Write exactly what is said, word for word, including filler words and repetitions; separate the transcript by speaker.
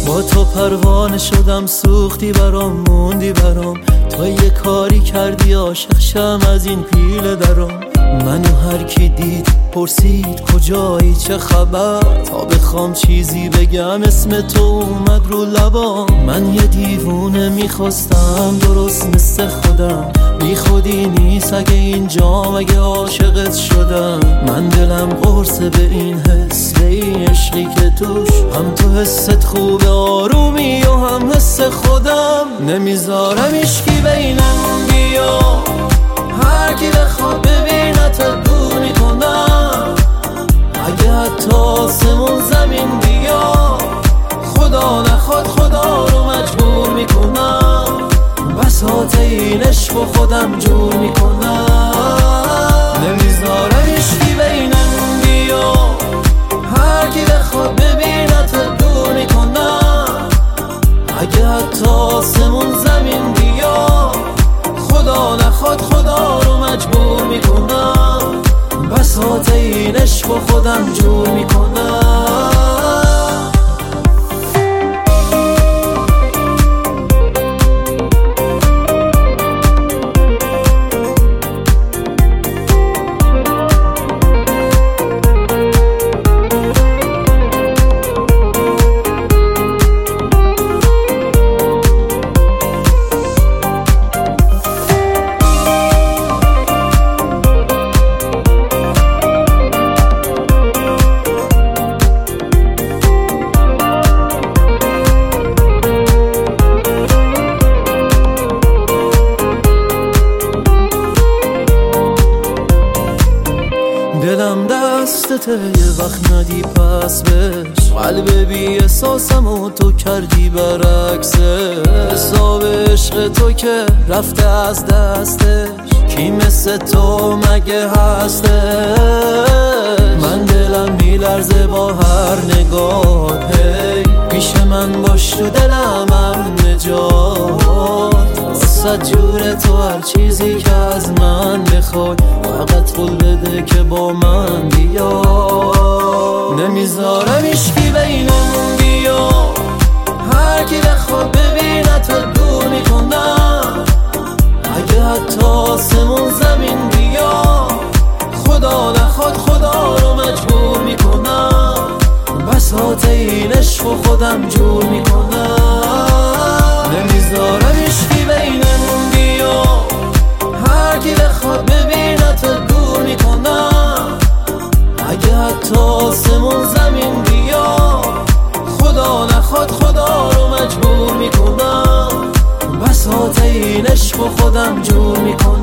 Speaker 1: با تو پروانه شدم، سوختی برام، موندی برام، تو یه کاری کردی عاشق شم از این پیله درام. منو هر کی دید پرسید کجایی چه خبر، تا بخوام چیزی بگم اسم تو اومد رو لبام. من یه دیوونه میخواستم درست مثل خودم، بی خودی نیست اگه اینجام اگه عاشقت شدم. من دلم قرصه به این حس، به این عشقی که توش هم تو حست خوبه آرومی و هم حس خودم. نمیذارم عشقی بینم بیا، هر کی بخواد ببینت دور میکنم. اگه حتی آسمون زمین بیا، خدا نخواد خدا رو مجبور میکنم. بساط این عشق و خودم جور میکنم. نمیذارم عشقی بینم بیا، هر کی بخواد ببینت دور میکنم. اگه حتی آسمون زمین بیا، خدا نخواد خدا رو مجبور میکنم. بساط این عشق و خودم جور میکنم. دلم دستته یه وقت ندی پس بش، قلب بی احساسم و تو کردی برعکسه. حساب عشق تو که رفته از دستش، کی مثل تو مگه هسته؟ من دلم میلرزه با هر نگاه، هی پیش من باش تو دلم هم نجات. صد جور تو هر چیزی که از من بخوای، فقط پول بده که با من بیا. نمیذارم عشقی بینمون بیا، هر کی بخواد ببینت دور میکنم. اگه حتی آسمون زمین بیا، خدا نخواد خدا رو مجبور میکنم. بساط این عشق و خودم جور میکنم. نمیذارم عشقی بینمون بیا، هر کی بخواد ببینت دور میکنم. اگه حتی آسمون زمین بیا، خدا نخواد خدا رو مجبور میکنم. بساط این عشق و خودم جور میکنم.